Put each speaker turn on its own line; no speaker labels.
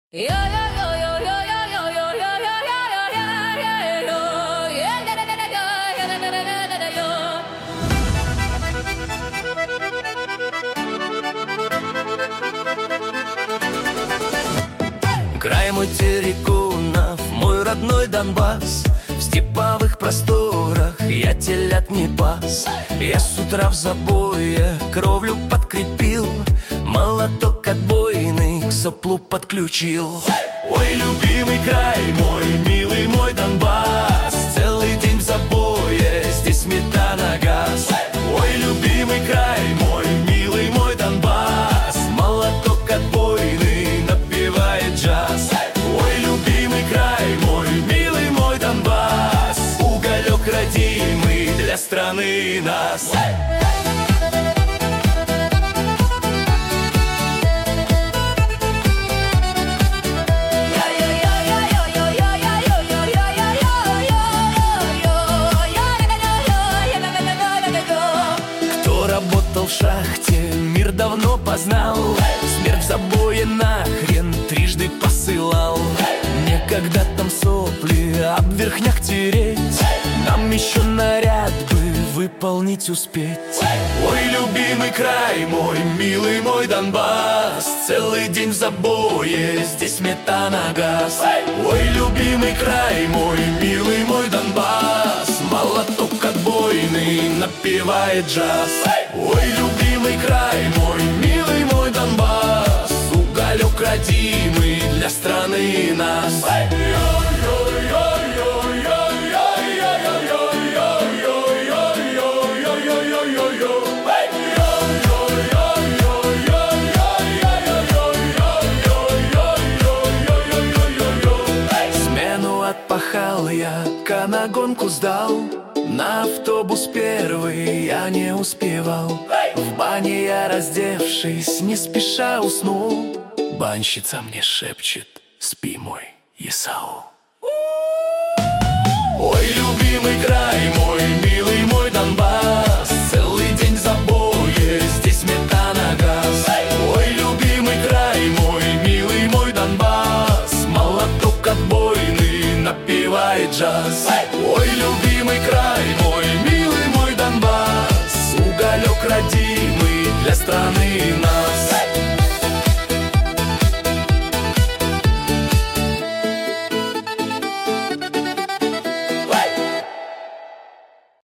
Край мой Терекунов, мой родной Донбасс. В степовых просторах я телят не пас. Я с утра в забое кровлю подкрепил, молоток отбойный к соплу подключил. Ой, любимый край мой, милый мой Донбасс, целый день в забое, здесь сметана газ. Ой, любимый край мой, милый мой Донбасс, молоток отбойный напевает джаз. Ой, любимый край мой, милый мой Донбасс, уголек родимый для страны нас. Работал в шахте, мир давно познал. Смерть в забое нахрен трижды посылал. Некогда там сопли об верхняк тереть, нам еще наряд бы выполнить успеть. Ой, любимый край мой, милый мой Донбасс, целый день в забое, здесь сметана газ. Ой, любимый край мой, милый мой Донбасс, молоток отбойный напевает джаз. Ой, любимый край мой, милый мой Донбасс, уголек родимый для страны нас. Смену отпахал я, на гонку сдал, на автобус первый я не успевал. В бане я, раздевшись, не спеша уснул. Банщица мне шепчет: спи, мой Исау. Ой, любимый край мой, милый мой Донбасс, целый день в забое, здесь сметана газ. Ой, любимый край мой, милый мой Донбасс, молоток отбойный напевает джаз. Ой, любимый край мой, милый мой Донбасс, уголек родимый для страны нас.